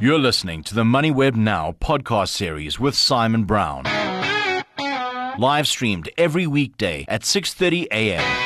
You're listening to the MoneyWeb Now podcast series with Simon Brown. Live streamed every weekday at 6:30 a.m.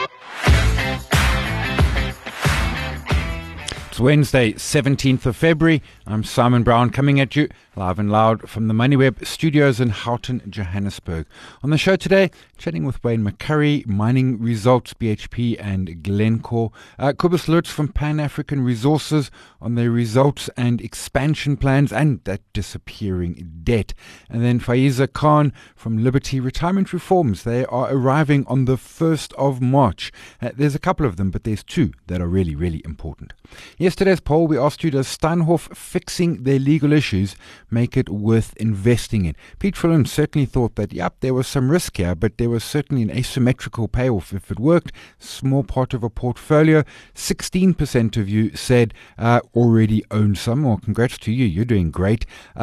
It's Wednesday, 17th of February. I'm Simon Brown coming at you live and loud from the MoneyWeb studios in Houghton, Johannesburg. On the show today, chatting with Wayne McCurrie, Mining Results, BHP and Glencore. Kobus Lutz from Pan African Resources on their results and expansion plans and that disappearing debt. And then Faiza Khan from Liberty Retirement Reforms. They are arriving on the 1st of March. There's a couple of them, but there's two that are really, really important. Yesterday's poll, we asked you, does Steinhoff fixing their legal issues make it worth investing in? Pete Fullen certainly thought that, there was some risk here, but there was certainly an asymmetrical payoff if it worked. Small part of a portfolio. 16% of you said already own some. Well, congrats to you. You're doing great.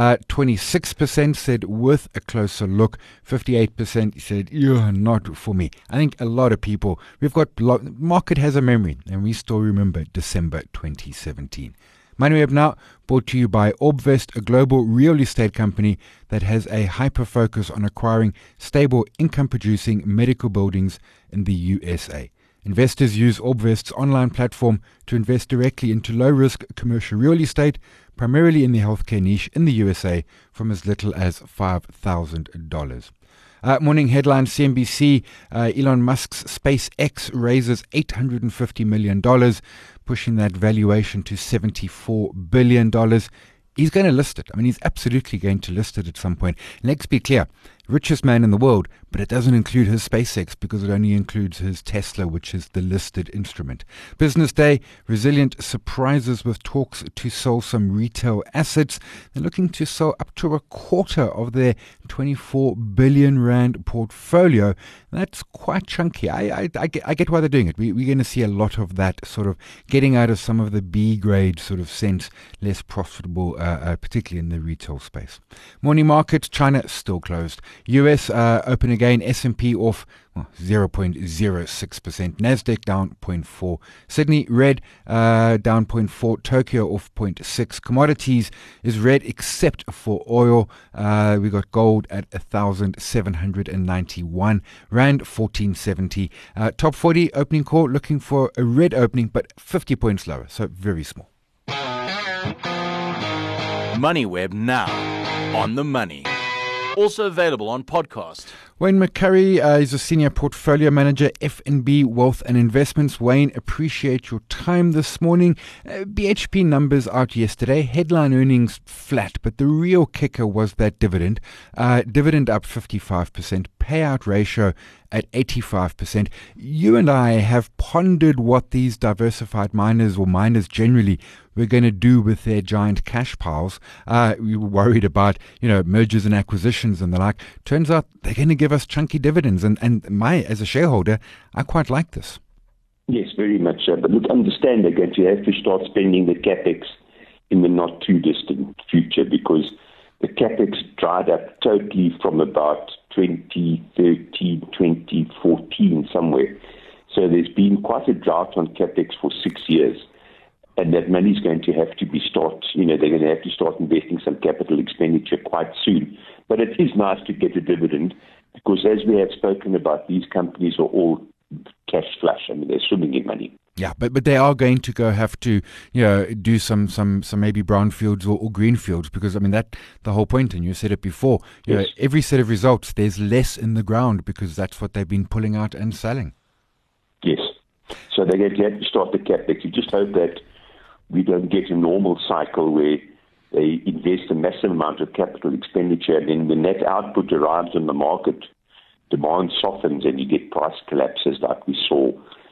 26% said worth a closer look. 58% said, not for me. I think a lot of people, market has a memory, and we still remember December 2017. MoneyWeb Now, brought to you by Orbvest, a global real estate company that has a hyper-focus on acquiring stable, income-producing medical buildings in the USA. Investors use Orbvest's online platform to invest directly into low-risk commercial real estate, primarily in the healthcare niche in the USA, from as little as $5,000. Morning headline, CNBC, Elon Musk's SpaceX raises $850 million, pushing that valuation to $74 billion. He's going to list it. He's absolutely going to list it at some point. And let's be clear, richest man in the world, but it doesn't include his SpaceX because it only includes his Tesla, which is the listed instrument. Business day, resilient surprises with talks to sell some retail assets. They're looking to sell up to a quarter of their 24 billion rand portfolio. That's quite chunky. I get why they're doing it. We're going to see a lot of that sort of getting out of some of the B grade sort of sense, less profitable, particularly in the retail space. Morning markets, China still closed. US open again, S&P off 0.06%, Nasdaq down 0.4%, Sydney red down 0.4%, Tokyo off 0.6%. Commodities is red except for oil. We got gold at 1,791 rand, 1470. Top 40 opening call looking for a red opening, but 50 points lower, so very small. MoneyWeb Now, on the money. Also available on podcast. Wayne McCurrie is a senior portfolio manager, FNB Wealth and Investments. Wayne, appreciate your time this morning. BHP numbers out yesterday. Headline earnings flat, but the real kicker was that dividend. Dividend up 55%, payout ratio at 85%. You and I have pondered what these diversified miners or miners generally were going to do with their giant cash piles. We were worried about, mergers and acquisitions and the like. Turns out they're going to give us chunky dividends. And as a shareholder, I quite like this. Yes, very much so. But look, understand they're going to have to start spending the capex in the not too distant future because the capex dried up totally from about 2013, 2014 somewhere. So there's been quite a drought on capex for 6 years. And that money is going to have to be they're going to have to start investing some capital expenditure quite soon. But it is nice to get a dividend because as we have spoken about, these companies are all cash flush. They're swimming in money. Yeah, but they are going to have to, do some maybe brownfields or greenfields because, that the whole point, and you said it before, yes. Every set of results, there's less in the ground because that's what they've been pulling out and selling. Yes. So they're going to have to start the capex. You just hope that we don't get a normal cycle where they invest a massive amount of capital expenditure and then when that output arrives on the market, demand softens and you get price collapses like we saw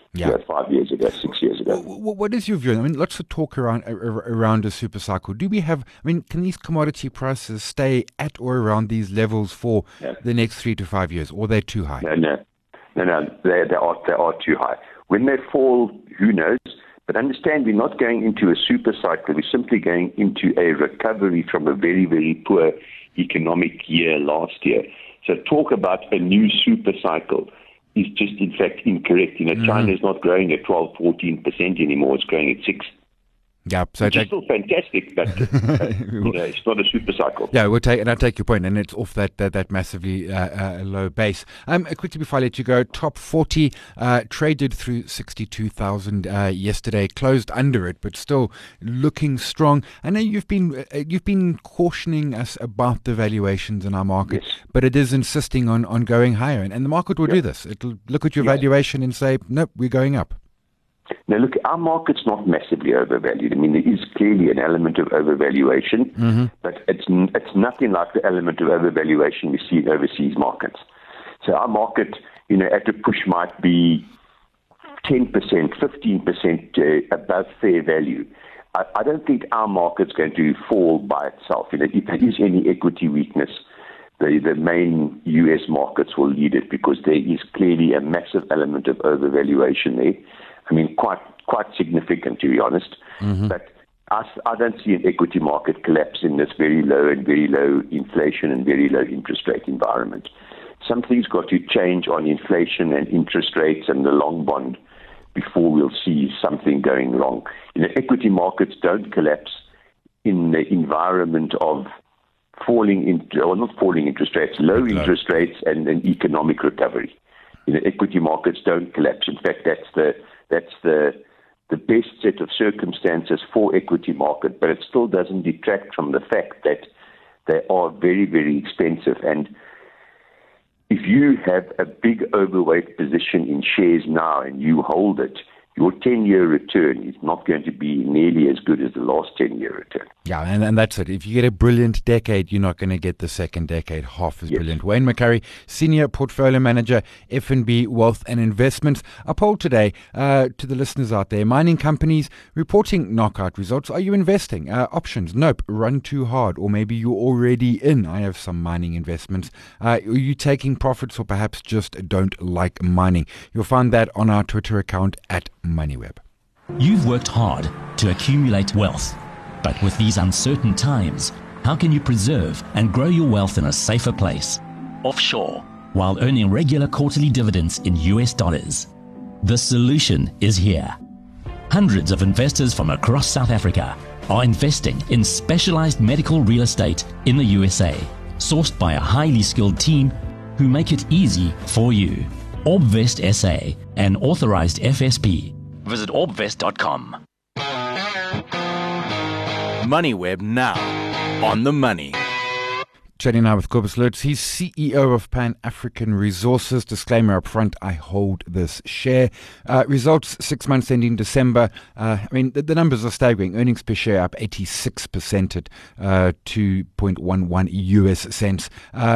5 years ago, 6 years ago. What is your view? Lots of talk around a super cycle. Do we have, can these commodity prices stay at or around these levels for the next 3 to 5 years, or they're too high? No, they are too high. When they fall, who knows? But understand, we're not going into a super cycle. We're simply going into a recovery from a very, very poor economic year last year. So talk about a new super cycle is just, in fact, incorrect. China is not growing at 12, 14% anymore. It's growing at 6%. Yeah, so which is still fantastic, but it's not a super cycle. Yeah, I take your point, and it's off that massively low base. Quickly before I let you go, top 40 traded through 62,000 yesterday, closed under it, but still looking strong. I know you've been cautioning us about the valuations in our market, yes, but it is insisting on going higher, and the market will do this. It'll look at your valuation and say, nope, we're going up. Now, look, our market's not massively overvalued. I mean, there is clearly an element of overvaluation, but it's nothing like the element of overvaluation we see in overseas markets. So our market, at a push might be 10%, 15% above fair value. I don't think our market's going to fall by itself. If there is any equity weakness, the main U.S. markets will lead it because there is clearly a massive element of overvaluation there. I mean, quite significant, to be honest. But I don't see an equity market collapse in this very low inflation and very low interest rate environment. Something's got to change on inflation and interest rates and the long bond before we'll see something going wrong. Equity markets don't collapse in the environment of low interest rates and an economic recovery. Equity markets don't collapse. In fact, that's the best set of circumstances for equity market, but it still doesn't detract from the fact that they are very, very expensive. And if you have a big overweight position in shares now and you hold it, your 10-year return is not going to be nearly as good as the last 10-year return. Yeah, and that's it. If you get a brilliant decade, you're not going to get the second decade half as brilliant. Wayne McCurry, Senior Portfolio Manager, FNB Wealth and Investments. A poll today to the listeners out there. Mining companies reporting knockout results. Are you investing? Options, nope, run too hard, or maybe you're already in. I have some mining investments. Are you taking profits or perhaps just don't like mining? You'll find that on our Twitter account at MoneyWeb. You've worked hard to accumulate wealth, but with these uncertain times, how can you preserve and grow your wealth in a safer place, offshore, while earning regular quarterly dividends in US dollars? The solution is here. Hundreds of investors from across South Africa are investing in specialized medical real estate in the USA, sourced by a highly skilled team who make it easy for you. Orbvest SA, an authorized FSP. Visit orbvest.com. MoneyWeb now, on the money. Chatting now with Cobus Lutz. He's CEO of Pan-African Resources. Disclaimer up front, I hold this share. Results 6 months ending December. The numbers are staggering. Earnings per share up 86% at 2.11 US cents.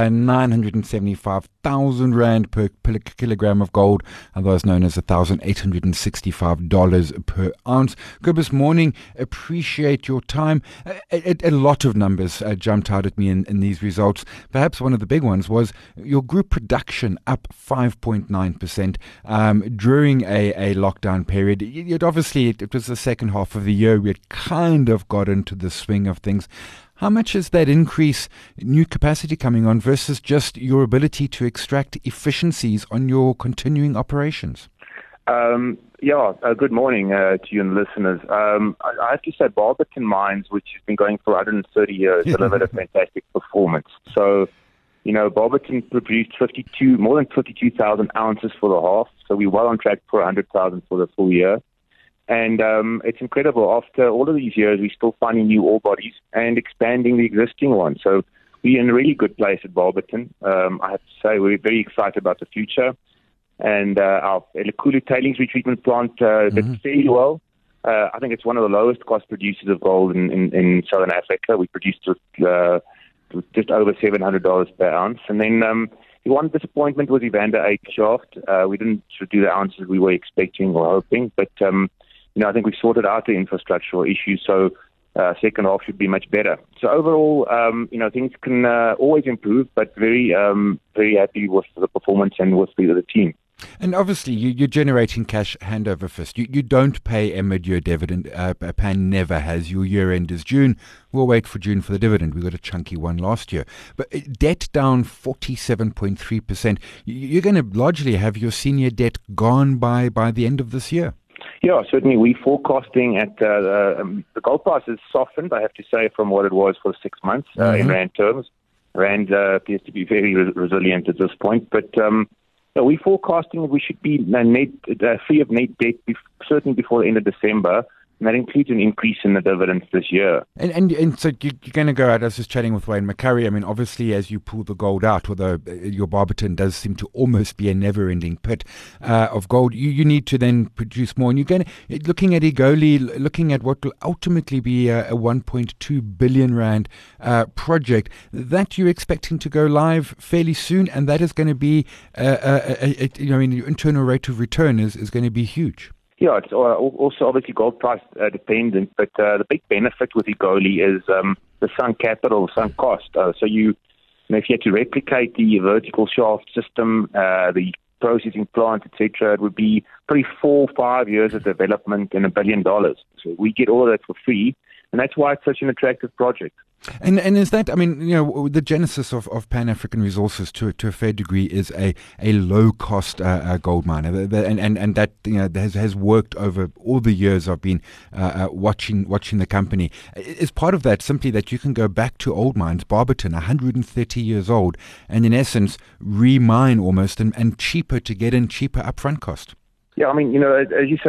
975,000 Rand per kilogram of gold, otherwise known as $1,865 per ounce. Cobus, morning. Appreciate your time. A lot of numbers jumped out at me in these results. Perhaps one of the big ones was your group production up 5.9% during a lockdown period. It was the second half of the year. We had kind of got into the swing of things. How much is that increase, new capacity coming on, versus just your ability to extract efficiencies on your continuing operations? Good morning to you and listeners. I have to say Barberton Mines, which has been going for 130 years, delivered a fantastic performance. So, Barberton produced more than 52,000 ounces for the half, so we're well on track for 100,000 for the full year. And it's incredible. After all of these years, we're still finding new ore bodies and expanding the existing ones. So we're in a really good place at Barberton. I have to say we're very excited about the future. And our Elikhulu tailings retreatment plant did fairly well. I think it's one of the lowest cost producers of gold in Southern Africa. We produced just over $700 per ounce. And then the one disappointment was Evander 8 shaft. We didn't do the ounces we were expecting or hoping, but I think we sorted out the infrastructural issues, so second half should be much better. So overall, things can always improve, but very happy with the performance and with the team. And obviously, you're generating cash hand over fist. You don't pay a mid-year dividend. Pan never has. Your year end is June. We'll wait for June for the dividend. We got a chunky one last year. But debt down 47.3%. You're going to largely have your senior debt gone by the end of this year. Yeah, certainly. We're forecasting at the gold price has softened, I have to say, from what it was for 6 months in rand terms. Rand appears to be very resilient at this point. But we're forecasting we should be free of net debt certainly before the end of December. And that includes an increase in the dividends this year. And so you're going to go out. I was just chatting with Wayne McCurry. I mean, obviously, as you pull the gold out, although your Barberton does seem to almost be a never-ending pit of gold, you need to then produce more. And you're going to, looking at Egoli, looking at what will ultimately be a 1.2 billion rand project that you're expecting to go live fairly soon, and that is going to be, your internal rate of return is going to be huge. Yeah, it's also obviously gold price dependent, but the big benefit with Egoli is the sunk capital, sunk cost. So if you had to replicate the vertical shaft system, the processing plant, etc., it would be probably 4 or 5 years of development and $1 billion. So we get all of that for free, and that's why it's such an attractive project. And is that, the genesis of Pan-African Resources to a fair degree is a low-cost gold mine. And that has worked over all the years I've been watching the company. Is part of that simply that you can go back to old mines, Barberton, 130 years old, and in essence re-mine almost and cheaper to get in, cheaper upfront cost? Yeah, as you say,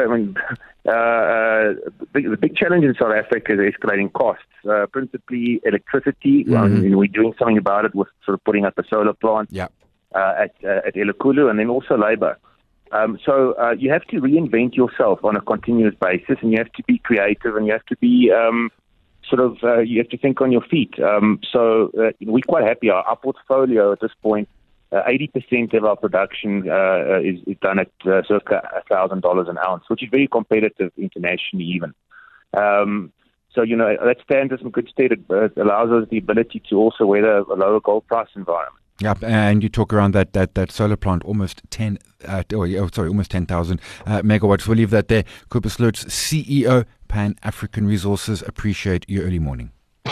the big challenge in South Africa is escalating costs, principally electricity. We're doing something about it with sort of putting up a solar plant at Elikhulu, and then also labor. So you have to reinvent yourself on a continuous basis, and you have to be creative, and you have to be you have to think on your feet. So we're quite happy. Our portfolio at this point, 80% of our production is done at circa $1,000 an ounce, which is very competitive internationally even. So that stands us in good stead. It allows us the ability to also weather a lower gold price environment. Yeah, and you talk around that solar plant, almost 10,000 megawatts. We'll leave that there. Cobus Lutz, CEO, Pan-African Resources. Appreciate your early morning.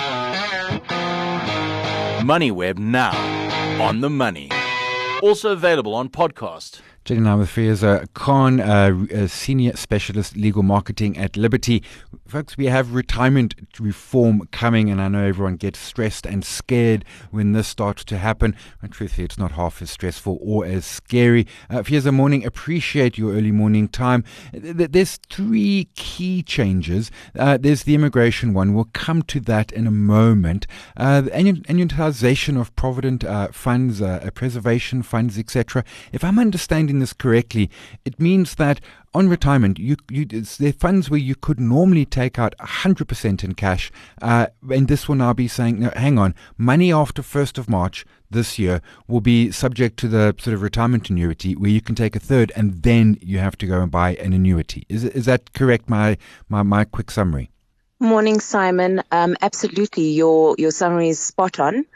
MoneyWeb now on the money. Also available on podcast. Chatting now with Fiaza Khan, a senior specialist legal marketing at Liberty. Folks, we have retirement reform coming, and I know everyone gets stressed and scared when this starts to happen. And truthfully, it's not half as stressful or as scary. Fiaza, morning. Appreciate your early morning time. There's 3 key changes. There's the immigration one. We'll come to that in a moment. The annuitization of provident funds, preservation funds, etc. If I'm understanding this correctly, it means that on retirement, there are funds where you could normally take out 100% in cash, and this will now be saying, no, hang on, money after 1st of March this year will be subject to the sort of retirement annuity, where you can take a third and then you have to go and buy an annuity. Is that correct? My quick summary. Morning, Simon. Absolutely, your summary is spot on.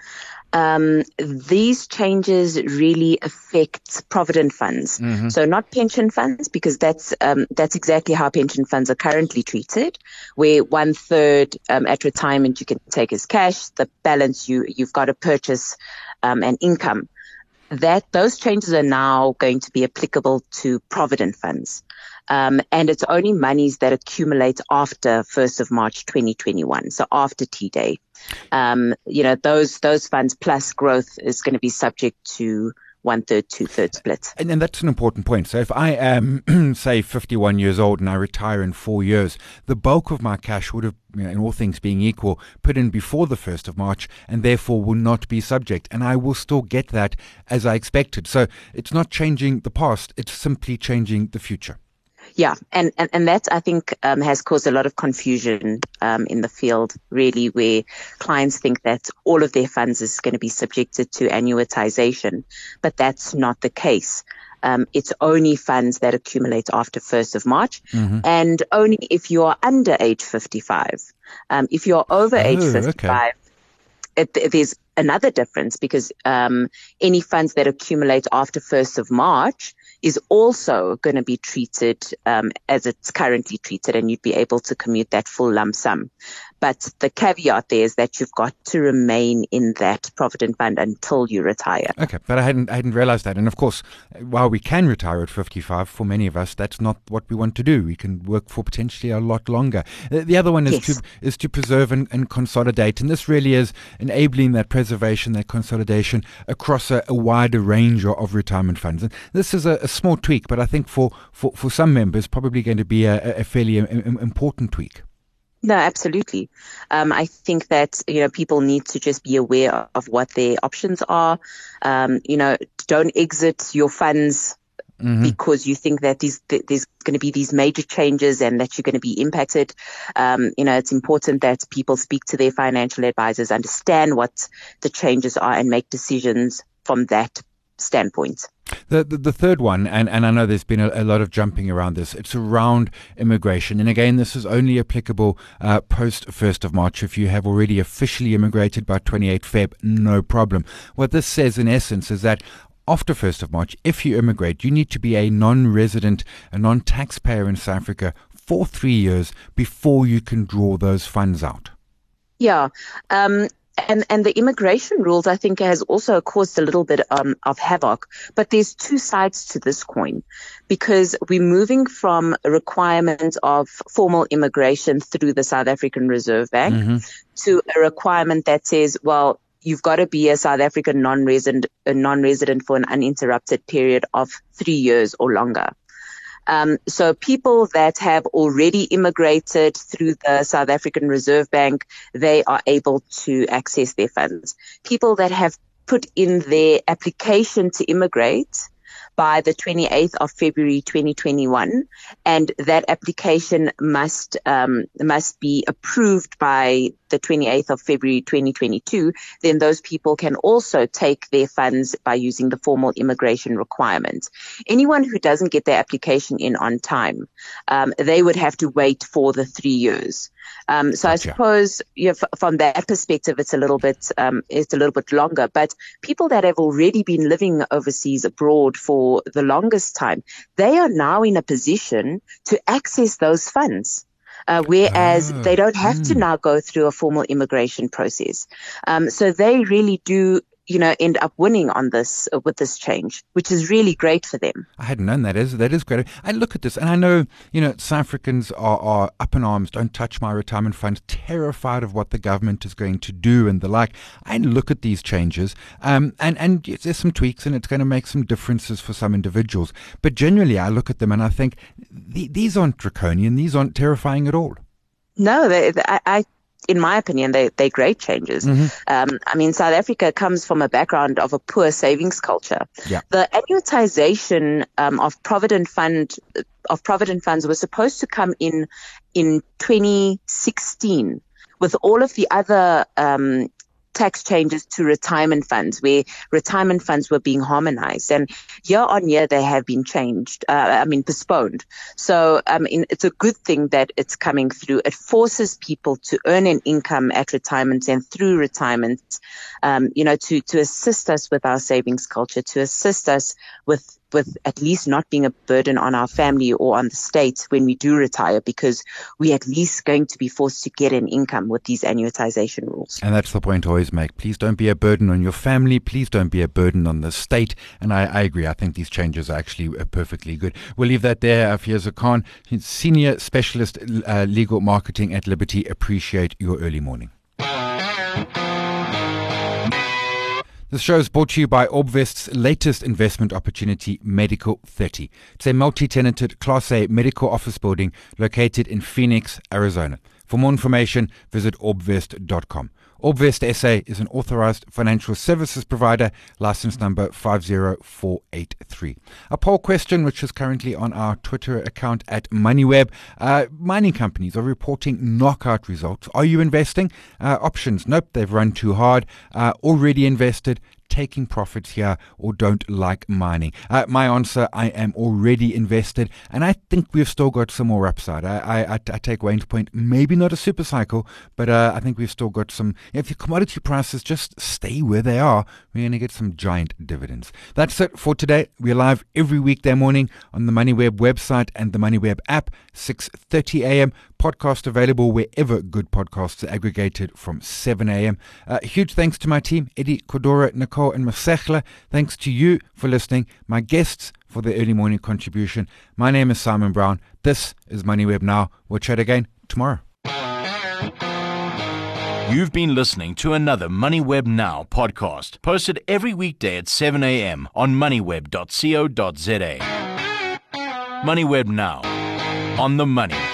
These changes really affect provident funds. So not pension funds, because that's exactly how pension funds are currently treated, where 1/3 at retirement you can take as cash, the balance you've got to purchase an income. Those changes are now going to be applicable to provident funds. And it's only monies that accumulate after 1st of March 2021, so after T-Day. Those funds plus growth is going to be subject to 1/3, 2/3 split. And that's an important point. So if I am, say, 51 years old and I retire in 4 years, the bulk of my cash would have, in all things being equal, put in before the 1st of March and therefore will not be subject. And I will still get that as I expected. So it's not changing the past, it's simply changing the future. Yeah, and that, I think, has caused a lot of confusion in the field, really, where clients think that all of their funds is going to be subjected to annuitization, but that's not the case. It's only funds that accumulate after 1st of March, and only if you are under age 55. If you're over age 55, there's another difference, because any funds that accumulate after 1st of March is also going to be treated as it's currently treated, and you'd be able to commute that full lump sum. But the caveat there is that you've got to remain in that provident fund until you retire. Okay, but I hadn't realized that. And of course, while we can retire at 55, for many of us, that's not what we want to do. We can work for potentially a lot longer. The other one is to preserve and consolidate. And this really is enabling that preservation, that consolidation across a wider range of retirement funds. And this is a small tweak, but I think for some members, probably going to be a fairly important tweak. No, absolutely. I think that, people need to just be aware of what their options are. Don't exit your funds because you think that there's going to be these major changes and that you're going to be impacted. It's important that people speak to their financial advisors, understand what the changes are, and make decisions from that standpoint. The third one, and I know there's been a lot of jumping around this, it's around immigration. And again, this is only applicable post 1st of March. If you have already officially immigrated by 28 Feb, no problem. What this says in essence is that after 1st of March, if you immigrate, you need to be a non-resident, a non-taxpayer in South Africa for 3 years before you can draw those funds out. Yeah. And the immigration rules, I think, has also caused a little bit of havoc. But there's two sides to this coin, because we're moving from a requirement of formal immigration through the South African Reserve Bank to a requirement that says, well, you've got to be a South African non-resident for an uninterrupted period of 3 years or longer. So people that have already immigrated through the South African Reserve Bank, they are able to access their funds. People that have put in their application to immigrate by the 28th of February 2021, and that application must be approved by the 28th of February 2022, then those people can also take their funds by using the formal immigration requirement. Anyone who doesn't get their application in on time, they would have to wait for the 3 years. So I suppose from that perspective, it's a little bit longer. But people that have already been living overseas abroad for the longest time, they are now in a position to access those funds. Whereas they don't have to now go through a formal immigration process. So they really do, end up winning on this with this change, which is really great for them. I hadn't known that is great. I look at this and I know, South Africans are up in arms, don't touch my retirement fund, terrified of what the government is going to do and the like. I look at these changes and there's some tweaks and it's going to make some differences for some individuals. But generally I look at them and I think these aren't draconian, these aren't terrifying at all. No, in my opinion, they're great changes. South Africa comes from a background of a poor savings culture. Yeah. The annuitization of provident funds was supposed to come in 2016 with all of the other tax changes to retirement funds, where retirement funds were being harmonized, and year on year they have been postponed. So it's a good thing that it's coming through. It forces people to earn an income at retirement and through retirement, to assist us with our savings culture, to assist us with at least not being a burden on our family or on the state when we do retire, because we're at least going to be forced to get an income with these annuitization rules. And that's the point I always make. Please don't be a burden on your family. Please don't be a burden on the state. And I agree. I think these changes are actually perfectly good. We'll leave that there. Fiaza Khan, Senior Specialist Legal Marketing at Liberty. Appreciate your early morning. This show is brought to you by Orbvest's latest investment opportunity, Medical 30. It's a multi-tenanted Class A medical office building located in Phoenix, Arizona. For more information, visit orbvest.com. Orbvest SA is an authorized financial services provider, license number 50483. A poll question, which is currently on our Twitter account at MoneyWeb. Mining companies are reporting knockout results. Are you investing? Options: nope, they've run too hard. Already invested, taking profits here, or don't like mining. My answer: I am already invested, and I think we've still got some more upside. I take Wayne's point, maybe not a super cycle, but I think we've still got some. If the commodity prices just stay where they are, we're going to get some giant dividends. That's it for today. We're live every weekday morning on the MoneyWeb website and the MoneyWeb app, 6:30 a.m. podcast available wherever good podcasts are aggregated from 7 a.m. Huge thanks to my team, Eddie, Kodora, Nicole and Masechla. Thanks to you for listening. My guests for their early morning contribution. My name is Simon Brown. This is MoneyWeb Now. We'll chat again tomorrow. You've been listening to another MoneyWeb Now podcast, posted every weekday at 7 a.m. on moneyweb.co.za. MoneyWeb Now, on the money.